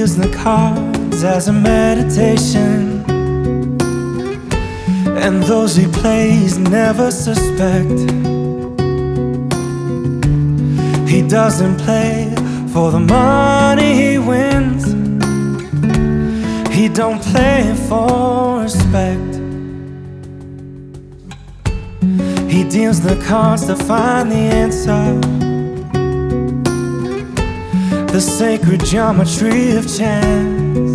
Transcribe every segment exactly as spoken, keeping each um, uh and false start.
deals the cards as a meditation, and those he plays never suspect. He doesn't play for the money he wins, he don't play for respect. He deals the cards to find the answer, the sacred geometry of chance,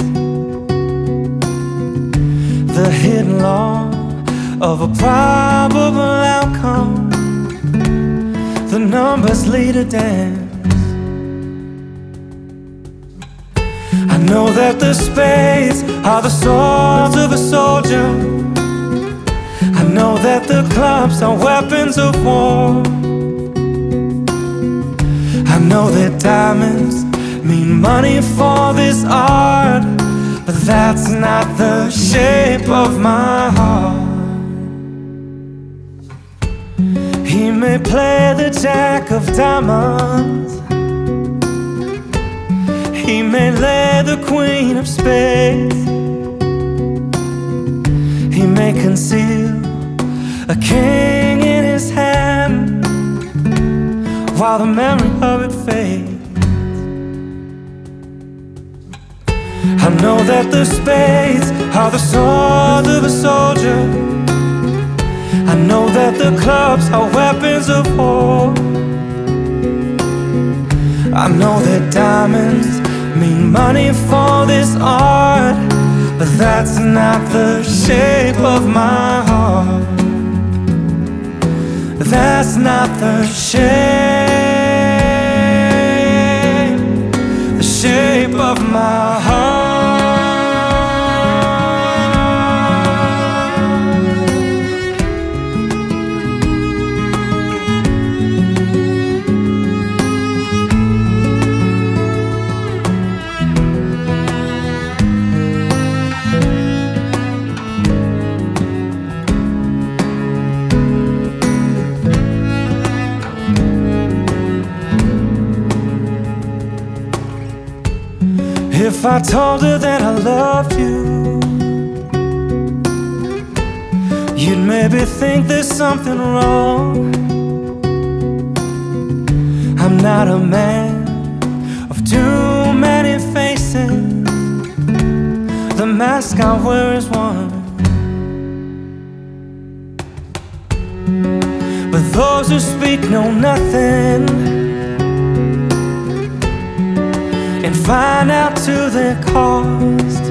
the hidden law of a probable outcome. The numbers lead a dance. I know that the spades are the swords of a soldier, I know that the clubs are weapons of war, I know that diamonds mean money for this art, but that's not the shape of my heart. He may play the jack of diamonds, he may lay the queen of spades, he may conceal a king in his hand while the memory of it fades. I know that the spades are the swords of a soldier, I know that the clubs are weapons of war, I know that diamonds mean money for this art, but that's not the shape of my heart. That's not the shape, the shape of my heart. If I told her that I loved you, you'd maybe think there's something wrong. I'm not a man of too many faces, the mask I wear is one. But those who speak know nothing and find out to their cost,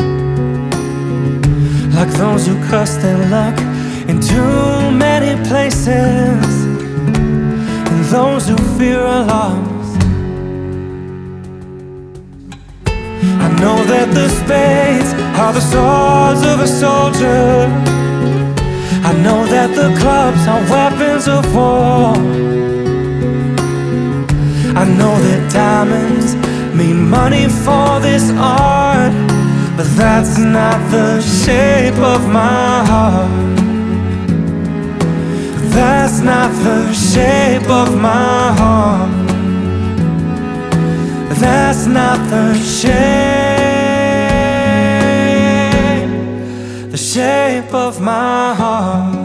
like those who cuss their luck in too many places, and those who fear are lost. I know that the spades are the swords of a soldier, I know that the clubs are weapons of war, I know that diamonds mean money for this art, but that's not the shape of my heart. That's not the shape of my heart. That's not the shape, the shape of my heart.